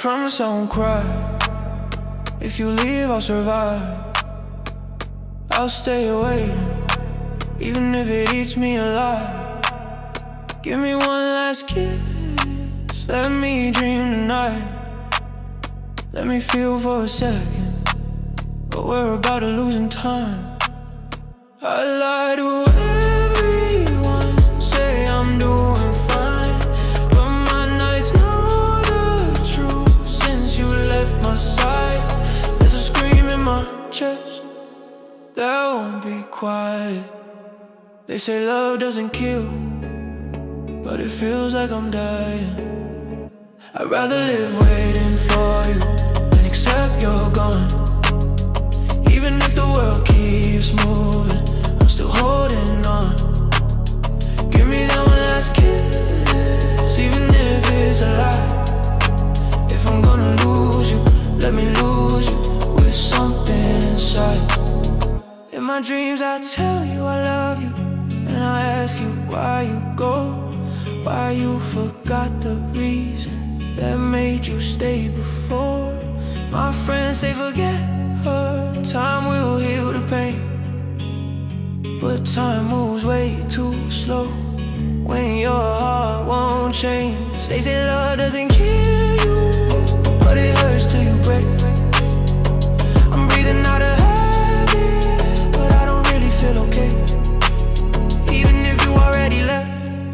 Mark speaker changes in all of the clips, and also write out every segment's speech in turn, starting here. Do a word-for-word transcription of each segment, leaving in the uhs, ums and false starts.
Speaker 1: promise I won't cry. If you leave, I'll survive. I'll stay awake, even if it eats me alive. Give me one last kiss, let me dream tonight. Let me feel for a second, but we're about to lose in time. I lie to everyone, say I'm doing fine, but my nights know the truth. Since you left my side, there's a scream in my chest that won't be quiet. They say love doesn't kill, but it feels like I'm dying. I'd rather live waiting for you than accept you're gone. Even if the world keeps moving, I'm still holding on. Give me that one last kiss, even if it's a lie. If I'm gonna lose you, let me lose you with something inside. In my dreams I tell you I love you, and I ask you why you go, why you forgot the reason that made you stay before. My friends say forget her, time will heal the pain, but time moves way too slow when your heart won't change. They say love doesn't kill you, but it hurts till you break. I'm breathing out a habit, but I don't really feel okay. Even if you already left,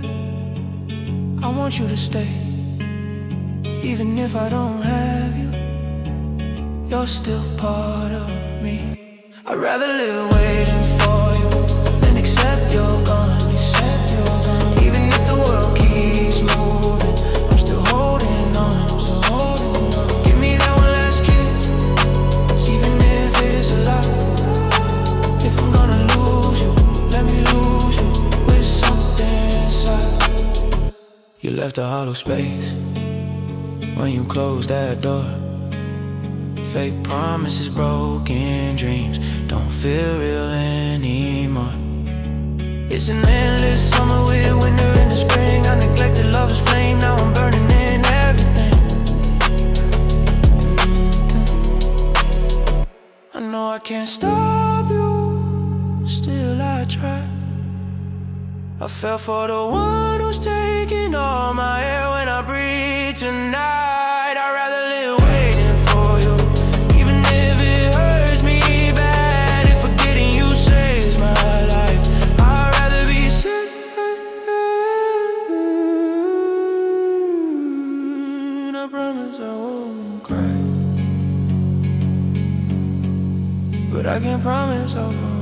Speaker 1: I want you to stay. Even if I don't have you, you're still part of me. I'd rather live waiting for you than accept you're gone. Even if the world keeps moving, I'm still holding on. Give me that one last kiss, even if it's a lie. If I'm gonna lose you, let me lose you with something inside. You left a hollow space when you closed that door. Fake promises, broken dreams don't feel real anymore. It's an endless summer with winter in the spring. I neglected love's flame, now I'm burning in everything. Mm-hmm. I know I can't stop you, still I try. I fell for the one who's taking all my air when I breathe tonight. I'd rather live waiting for you, even if it hurts me bad. If forgetting you saves my life, I'd rather be sick. I promise I won't cry, but I can't promise I won't.